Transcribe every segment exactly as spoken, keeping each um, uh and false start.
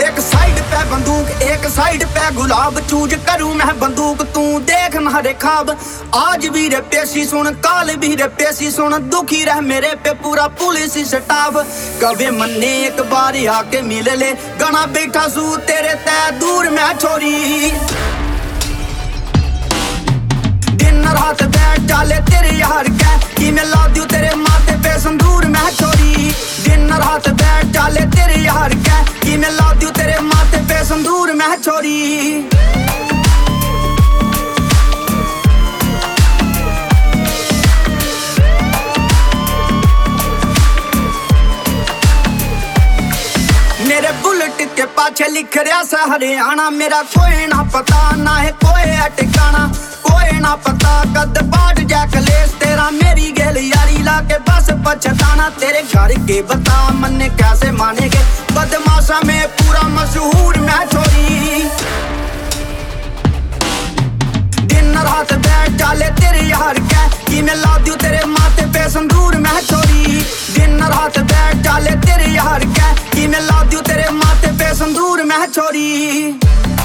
एक साइड पे बंदूक एक साइड पे गुलाब, चूज करूं मैं बंदूक तू देख नारे खाब। आज भी रे पेशी सुन, काल भी रे पेशी सुन, दुखी रह मेरे पे पूरा पुलिस स्टाफ। कभी मन्ने एक बार आके मिल ले, गना बैठा सू तेरे तय दूर मैं छोरी। दिन रात बैठ चाले तेरे यार के, कि मैं ला दूं तेरे माथे पे संदूर मैं छोरी। दिन रात बैठ चाले तेरे यार के, कि मैं ला दूं तेरे माथे पे संदूर मैं छोरी। मेरे बुलेट के पाछे लिख रहा सा हरियाणा, मेरा कोई ना पता ना है कोई ठिकाना। कोई ना पता कद बाट जा कलेश तेरा, मेरी गेल यारी लाके बस पछताना। तेरे घर के बता मन कैसे मानेगे, बदमाशा में पूरा मशहूर मैं छोरी। दिन रात बैठ चाले तेरे यार के, कि मैं ला दूं तेरे माथे पे संदूर मैं छोरी। दिन रात बैठ चाले तेरे यार के, कि मैं ला दूं तेरे माथे पे संदूर मैं छोरी।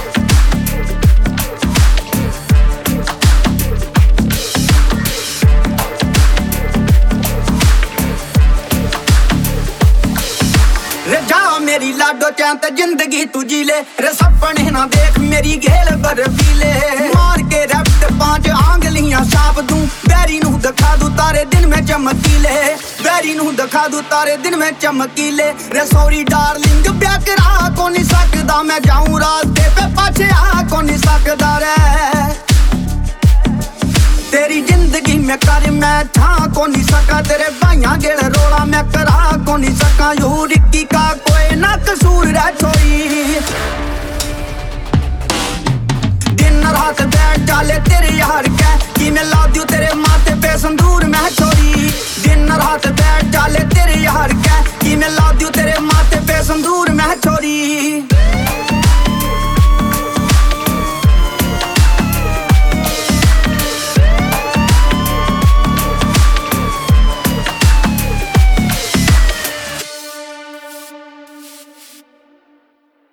रे जा मेरी लाडो चैन जिंदगी तू जी ले, रे सपने ना देख मेरी घेल बर्फीले। मार के रफ्त पांच आंगलियां साफ दूं, बैरी नू दिखा दूं तारे दिन में चमकीले। बैरी नू दिखा दूं तारे दिन में चमकीले। रे सॉरी डार्लिंग ब्याह करा को नहीं सकदा, मैं जाऊं रास्ते पे पाछे आ को नहीं सकदा रे। तेरी जिंदगी में कर मैं था को नहीं सका, तेरे भाइयां गेल रोला मैं करा को नहीं सका। यू रिक्की का कोई ना कसूर रह छोरी। दिन रात बैठ चाले तेरे यार के, कि मैं ला दूं तेरे माथे पे संदूर